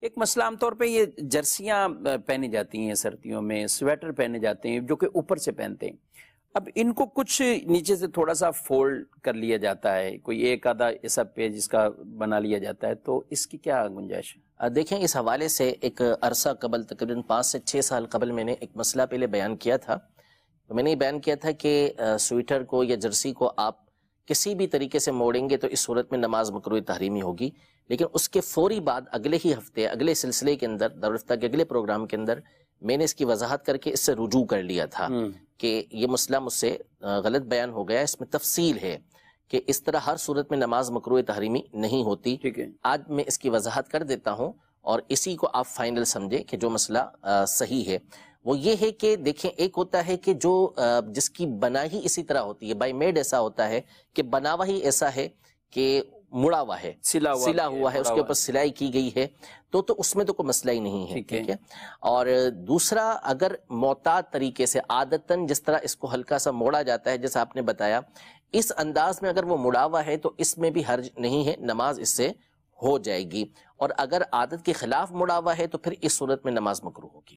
ایک مسئلہ عام طور پہ یہ جرسیاں پہنی جاتی ہیں سردیوں میں، سویٹر پہنے جاتے ہیں جو کہ اوپر سے پہنتے ہیں، اب ان کو کچھ نیچے سے تھوڑا سا فولڈ کر لیا جاتا ہے، کوئی ایک آدھا ایسا پیج اس کا بنا لیا جاتا ہے، تو اس کی کیا گنجائش ہے؟ دیکھیں اس حوالے سے ایک عرصہ قبل تقریباً 5 سے 6 سال قبل میں نے ایک مسئلہ پہلے بیان کیا تھا. میں نے یہ بیان کیا تھا کہ سویٹر کو یا جرسی کو آپ کسی بھی طریقے سے موڑیں گے تو اس صورت میں نماز مکروہ تحریمی ہوگی، لیکن اس کے فوری بعد اگلے ہی ہفتے اگلے سلسلے کے اندر دارالفتہ کے اگلے پروگرام کے اندر میں نے اس کی وضاحت کر کے اس سے رجوع کر لیا تھا کہ یہ مسئلہ مجھ سے غلط بیان ہو گیا. اس میں تفصیل ہے کہ اس طرح ہر صورت میں نماز مکروہ تحریمی نہیں ہوتی. آج میں اس کی وضاحت کر دیتا ہوں اور اسی کو آپ فائنل سمجھیں کہ جو مسئلہ صحیح ہے وہ یہ ہے کہ دیکھیں ایک ہوتا ہے کہ جو جس کی بنا ہی اسی طرح ہوتی ہے، بائی میڈ ایسا ہوتا ہے کہ بنا ہوا ہی ایسا ہے کہ مڑا ہوا ہے، سلا ہوا ہے، اس کے اوپر سلائی کی گئی ہے، تو اس میں تو کوئی مسئلہ ہی نہیں ہے. ٹھیک ہے. اور دوسرا، اگر معتاد طریقے سے عادتاً جس طرح اس کو ہلکا سا موڑا جاتا ہے جیسا آپ نے بتایا، اس انداز میں اگر وہ مڑا ہوا ہے تو اس میں بھی حرج نہیں ہے، نماز اس سے ہو جائے گی. اور اگر عادت کے خلاف مڑا ہوا ہے تو پھر اس صورت میں نماز مکروہ ہوگی.